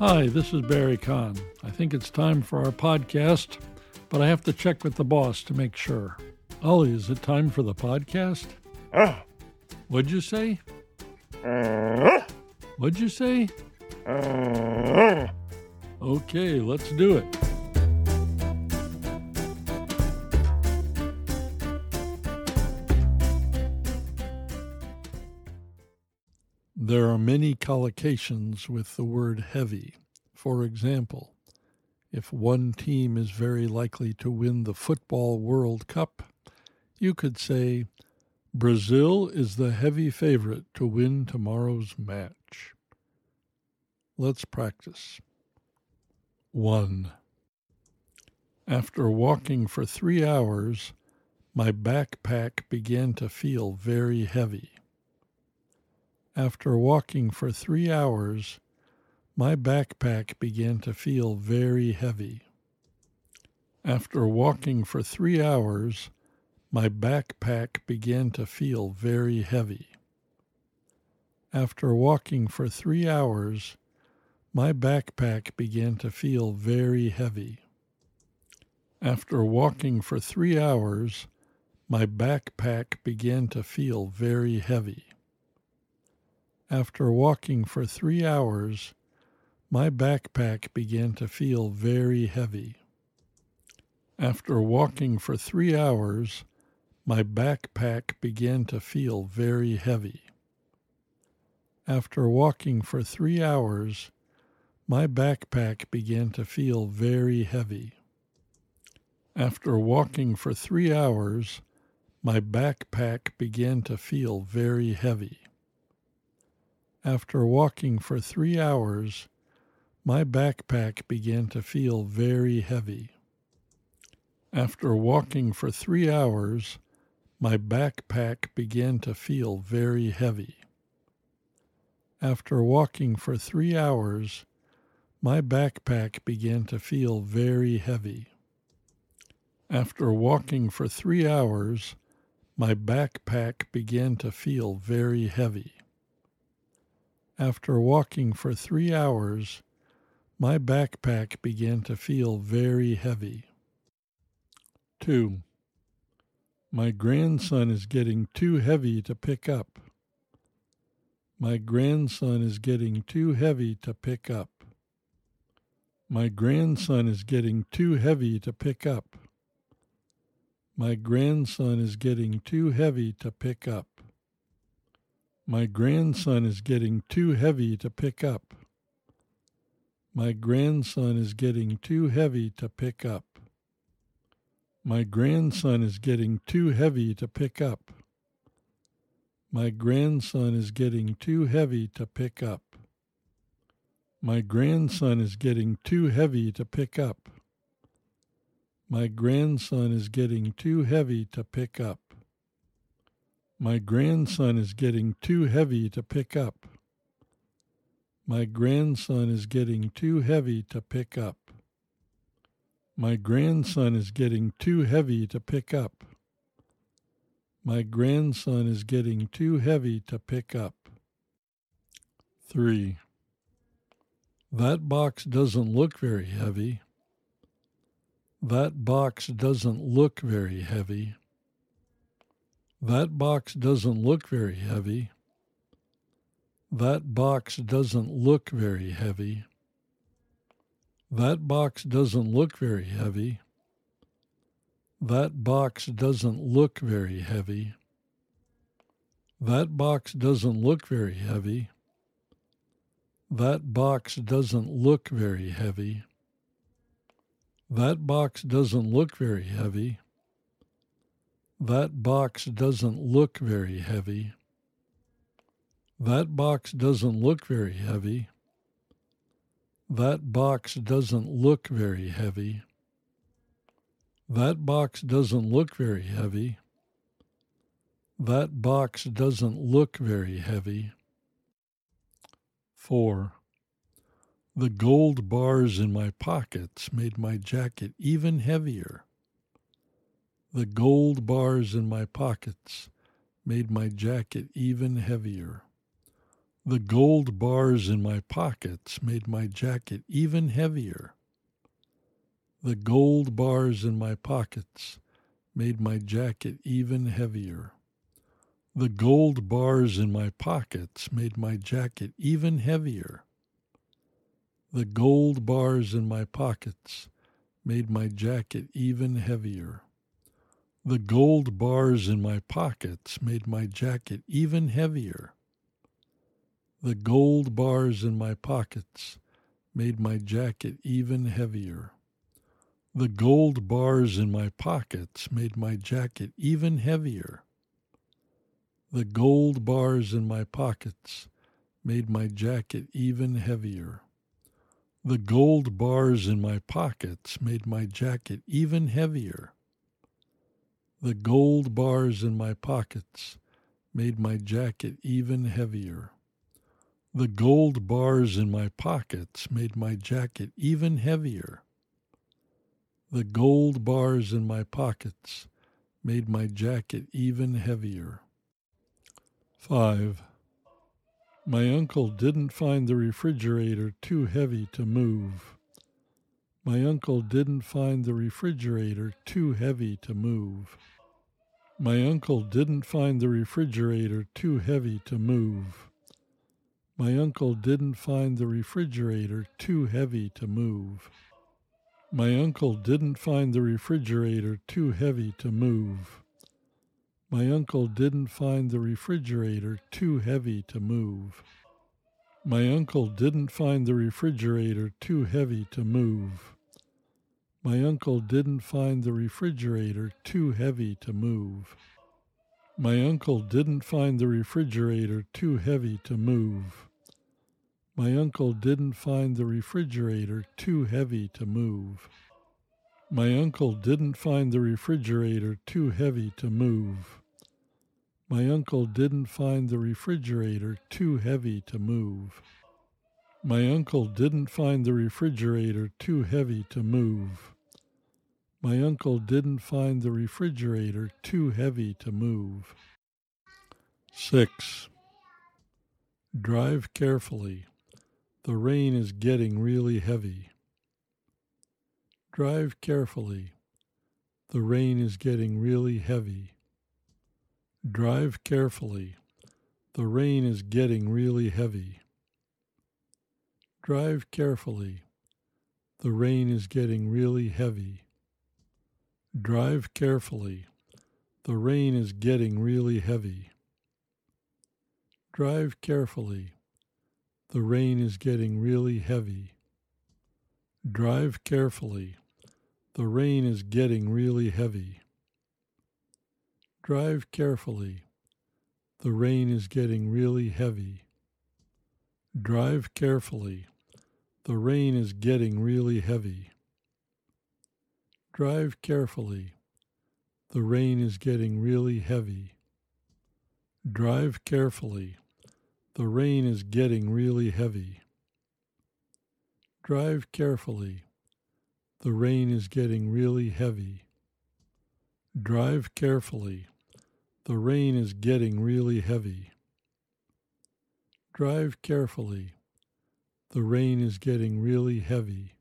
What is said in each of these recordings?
Hi, this is Barry Kahn. I think it's time for our podcast, but I have to check with the boss to make sure. Ollie, is it time for the podcast? What'd you say? What'd you say? Okay, let's do it. There are many collocations with the word heavy. For example, if one team is very likely to win the Football World Cup, you could say, Brazil is the heavy favorite to win tomorrow's match. Let's practice. 1. After walking for 3 hours, my backpack began to feel very heavy. After walking for 3 hours, my backpack began to feel very heavy. After walking for 3 hours, my backpack began to feel very heavy. After walking for 3 hours, my backpack began to feel very heavy. After walking for 3 hours, my backpack began to feel very heavy. After walking for 3 hours, my backpack began to feel very heavy. After walking for 3 hours, my backpack began to feel very heavy. After walking for 3 hours, my backpack began to feel very heavy. After walking for 3 hours, my backpack began to feel very heavy. After walking for 3 hours, my backpack began to feel very heavy. After walking for 3 hours, my backpack began to feel very heavy. After walking for 3 hours, my backpack began to feel very heavy. After walking for 3 hours, my backpack began to feel very heavy. After walking for 3 hours, my backpack began to feel very heavy. 2. My grandson is getting too heavy to pick up. My grandson is getting too heavy to pick up. My grandson is getting too heavy to pick up. My grandson is getting too heavy to pick up. My grandson is getting too heavy to pick up. My grandson is getting too heavy to pick up. My grandson is getting too heavy to pick up. My grandson is getting too heavy to pick up. My grandson is getting too heavy to pick up. My grandson is getting too heavy to pick up. My grandson is getting too heavy to pick up. My grandson is getting too heavy to pick up. My grandson is getting too heavy to pick up. My grandson is getting too heavy to pick up. 3. That box doesn't look very heavy. That box doesn't look very heavy. That box doesn't look very heavy. That box doesn't look very heavy. That box doesn't look very heavy. That box doesn't look very heavy. That box doesn't look very heavy. That box doesn't look very heavy. That box doesn't look very heavy. That box doesn't look very heavy. That box doesn't look very heavy. That box doesn't look very heavy. That box doesn't look very heavy. That box doesn't look very heavy. 4. The gold bars in my pockets made my jacket even heavier. The gold bars in my pockets made my jacket even heavier. The gold bars in my pockets made my jacket even heavier. The gold bars in my pockets made my jacket even heavier. The gold bars in my pockets made my jacket even heavier. The gold bars in my pockets made my jacket even heavier. The gold bars in my pockets made my jacket even heavier. The gold bars in my pockets made my jacket even heavier. The gold bars in my pockets made my jacket even heavier. The gold bars in my pockets made my jacket even heavier. The gold bars in my pockets made my jacket even heavier. The gold bars in my pockets made my jacket even heavier. The gold bars in my pockets made my jacket even heavier. The gold bars in my pockets made my jacket even heavier. 5. My uncle didn't find the refrigerator too heavy to move. My uncle didn't find the refrigerator too heavy to move. My uncle didn't find the refrigerator too heavy to move. My uncle didn't find the refrigerator too heavy to move. My uncle didn't find the refrigerator too heavy to move. My uncle didn't find the refrigerator too heavy to move. My uncle didn't find the refrigerator too heavy to move. My uncle didn't find the refrigerator too heavy to move. My uncle didn't find the refrigerator too heavy to move. My uncle didn't find the refrigerator too heavy to move. My uncle didn't find the refrigerator too heavy to move. My uncle didn't find the refrigerator too heavy to move. My uncle didn't find the refrigerator too heavy to move. My uncle didn't find the refrigerator too heavy to move. 6. Drive carefully. The rain is getting really heavy. Drive carefully. The rain is getting really heavy. Drive carefully. The rain is getting really heavy. Drive carefully. The rain is getting really heavy. Drive carefully. The rain is getting really heavy. Drive carefully. The rain is getting really heavy. Drive carefully. The rain is getting really heavy. Drive carefully. The rain is getting really heavy. Drive carefully. The rain is getting really heavy. Drive carefully. The rain is getting really heavy. Drive carefully. The rain is getting really heavy. Drive carefully. The rain is getting really heavy. Drive carefully. The rain is getting really heavy. Drive carefully. The rain is getting really heavy.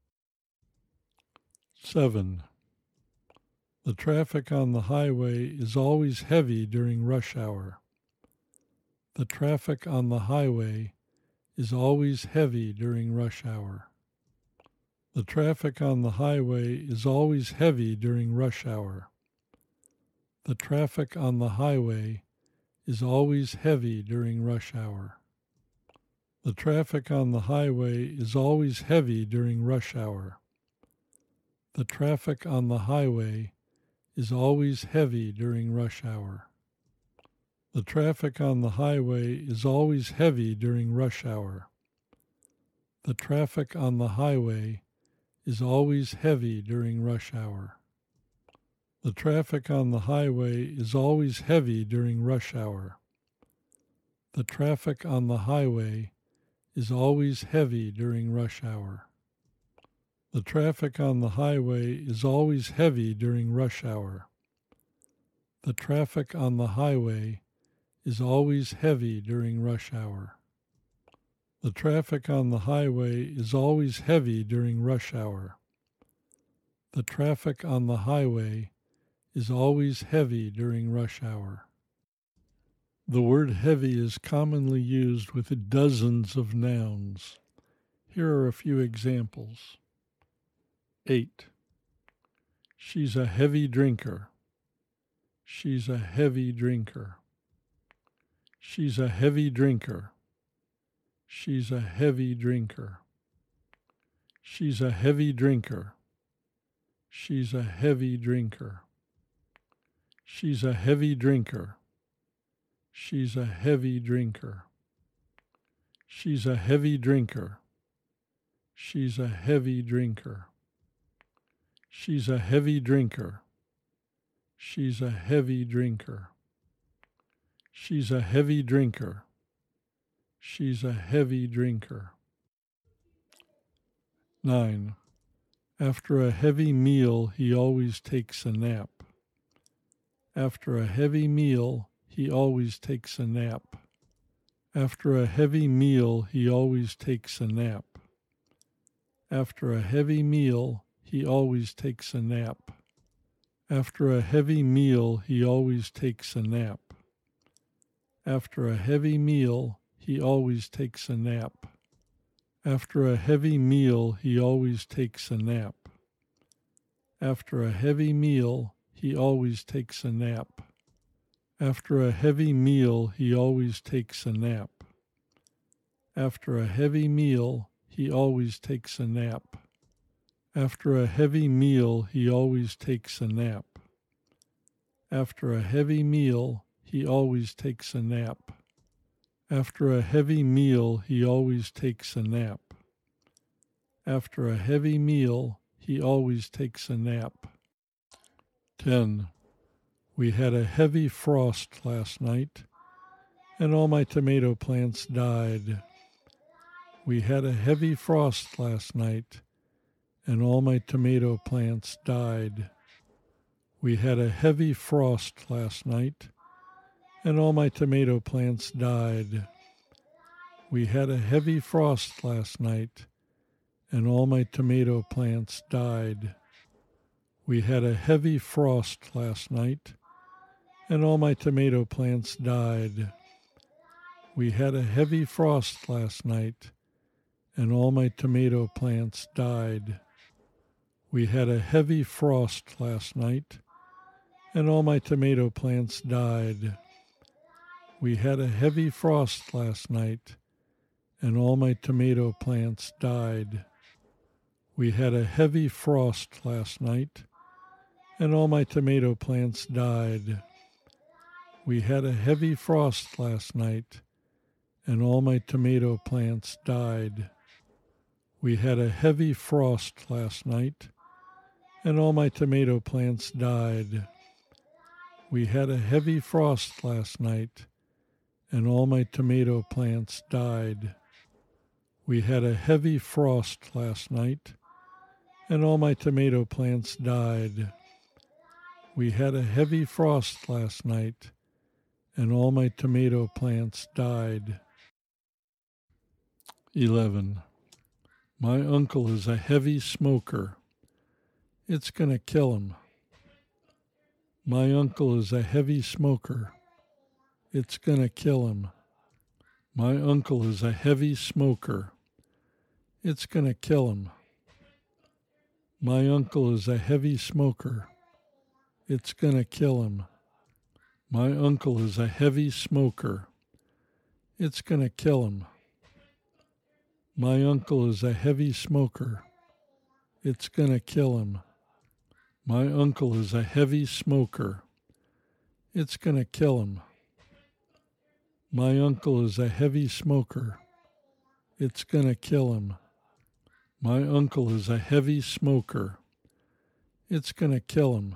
7. The traffic on the highway is always heavy during rush hour. The traffic on the highway is always heavy during rush hour. The traffic on the highway is always heavy during rush hour. The traffic on the highway is always heavy during rush hour. The traffic on the highway is always heavy during rush hour. The traffic on the highway is always heavy during rush hour. The traffic on the highway is always heavy during rush hour. The traffic on the highway is always heavy during rush hour. The traffic on the highway is always heavy during rush hour. The traffic on the highway is always heavy during rush hour. The traffic on the highway is always heavy during rush hour. The traffic on the highway is always heavy during rush hour. The traffic on the highway is always heavy during rush hour. The traffic on the highway is always heavy during rush hour. The word heavy is commonly used with dozens of nouns. Here are a few examples. 8. She's a heavy drinker. She's a heavy drinker. She's a heavy drinker. She's a heavy drinker. She's a heavy drinker. She's a heavy drinker. She's a heavy drinker. She's a heavy drinker. She's a heavy drinker. She's a heavy drinker. She's a heavy drinker. She's a heavy drinker. She's a heavy drinker. She's a heavy drinker. 9. After a heavy meal, he always takes a nap. After a heavy meal, he always takes a nap. After a heavy meal, he always takes a nap. After a heavy meal, he always takes a nap. After a heavy meal, he always takes a nap. After a heavy meal, he always takes a nap. After a heavy meal, he always takes a nap. After a heavy meal, he always takes a nap. After a heavy meal, he always takes a nap. After a heavy meal, he always takes a nap. After a heavy meal, he always takes a nap. After a heavy meal, he always takes a nap. After a heavy meal, he always takes a nap. After a heavy meal, he always takes a nap. 10. We had a heavy frost last night, and all my tomato plants died. We had a heavy frost last night, and all my tomato plants died. We had a heavy frost last night, and all my tomato plants died. We had a heavy frost last night, and all my tomato plants died. We had a heavy frost last night, and all my tomato plants died. We had a heavy frost last night, and all my tomato plants died. We had a heavy frost last night, and all my tomato plants died. We had a heavy frost last night, and all my tomato plants died. We had a heavy frost last night, and all my tomato plants died. We had a heavy frost last night, and all my tomato plants died. We had a heavy frost last night, and all my tomato plants died. We had a heavy frost last night, and all my tomato plants died. We had a heavy frost last night, and all my tomato plants died. We had a heavy frost last night, and all my tomato plants died. 11. My uncle is a heavy smoker. It's gonna kill him. My uncle is a heavy smoker. It's gonna kill him. My uncle is a heavy smoker. It's gonna kill him. My uncle is a heavy smoker. It's gonna kill him. My uncle is a heavy smoker. It's gonna kill him. My uncle is a heavy smoker. It's gonna kill him. My uncle is a heavy smoker. It's gonna kill him. My uncle is a heavy smoker. It's gonna kill him. My uncle is a heavy smoker. It's gonna kill him.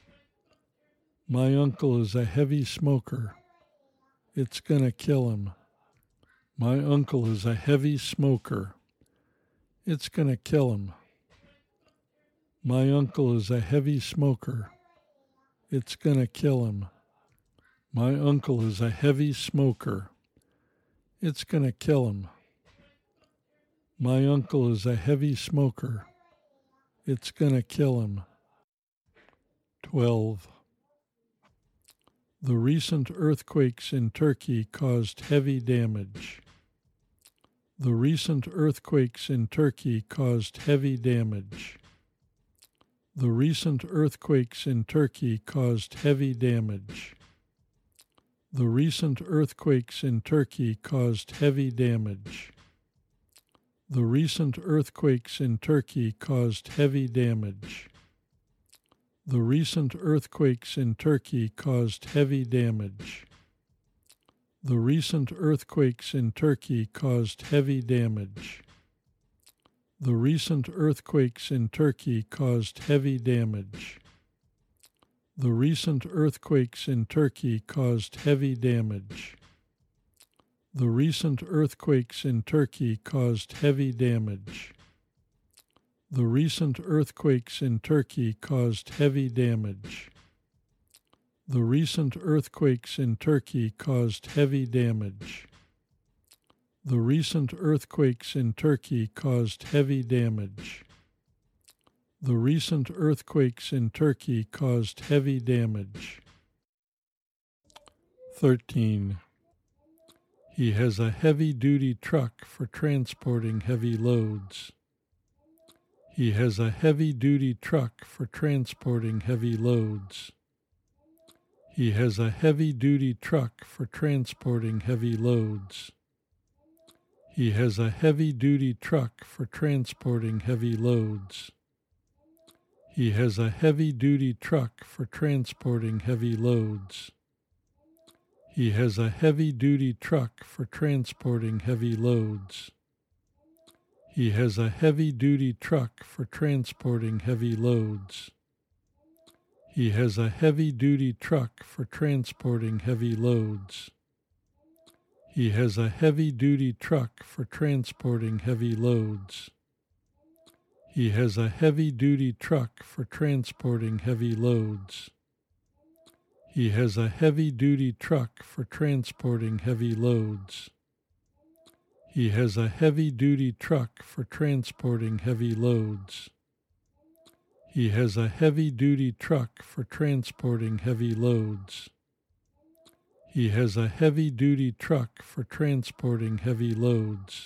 My uncle is a heavy smoker. It's gonna kill him. My uncle is a heavy smoker. It's gonna kill him. My uncle is a heavy smoker. It's gonna kill him. My uncle is a heavy smoker. It's gonna kill him. My uncle is a heavy smoker. It's gonna kill him. 12. The recent earthquakes in Turkey caused heavy damage. The recent earthquakes in Turkey caused heavy damage. The recent earthquakes in Turkey caused heavy damage. The recent earthquakes in Turkey caused heavy damage. The recent earthquakes in Turkey caused heavy damage. The recent earthquakes in Turkey caused heavy damage. The recent earthquakes in Turkey caused heavy damage. The recent earthquakes in Turkey caused heavy damage. The recent earthquakes in Turkey caused heavy damage. The recent earthquakes in Turkey caused heavy damage. The recent earthquakes in Turkey caused heavy damage. The recent earthquakes in Turkey caused heavy damage. The recent earthquakes in Turkey caused heavy damage. The recent earthquakes in Turkey caused heavy damage. 13. He has a heavy-duty truck for transporting heavy loads. He has a heavy-duty truck for transporting heavy loads. He has a heavy-duty truck for transporting heavy loads. He has a heavy-duty truck for transporting heavy loads. He has a heavy-duty truck for transporting heavy loads. He has a heavy-duty truck for transporting heavy loads. He has a heavy-duty truck for transporting heavy loads. He has a heavy-duty truck for transporting heavy loads. He has a heavy-duty truck for transporting heavy loads. He has a heavy-duty truck for transporting heavy loads. He has a heavy-duty truck for transporting heavy loads. He has a heavy-duty truck for transporting heavy loads. He has a heavy-duty truck for transporting heavy loads. He has a heavy-duty truck for transporting heavy loads.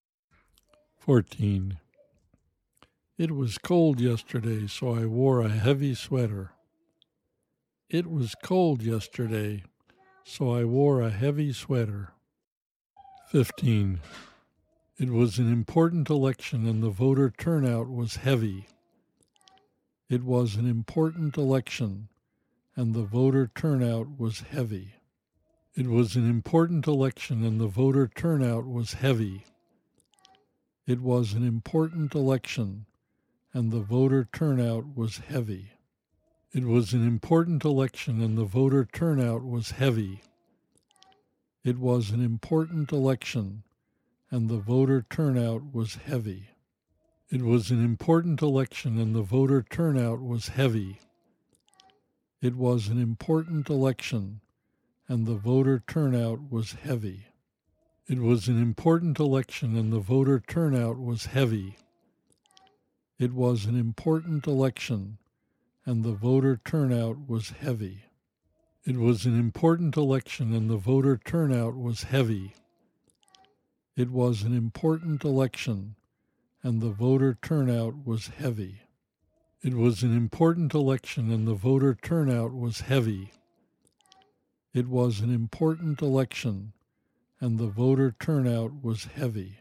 14. It was cold yesterday, so I wore a heavy sweater. It was cold yesterday, so I wore a heavy sweater. 15. It was an important election and the voter turnout was heavy. It was an important election and the voter turnout was heavy. It was an important election and the voter turnout was heavy. It was an important election and the voter turnout was heavy. It was an important election and the voter turnout was heavy. It was an important election and the voter turnout was heavy. It was an important election and the voter turnout was heavy. It was an important election and the voter turnout was heavy. It was an important election and the voter turnout was heavy. It was an important election and the voter turnout was heavy. It was an important election and the voter turnout was heavy. It was an important election and the voter turnout was heavy. It was an important election and the voter turnout was heavy. It was an important election and the voter turnout was heavy.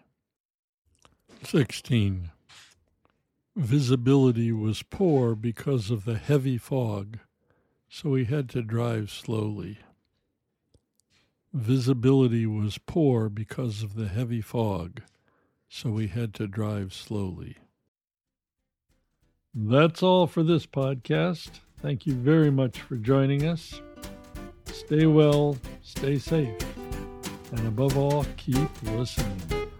16. Visibility was poor because of the heavy fog, so we had to drive slowly. Visibility was poor because of the heavy fog, so we had to drive slowly. That's all for this podcast. Thank you very much for joining us. Stay well, stay safe, and above all, keep listening.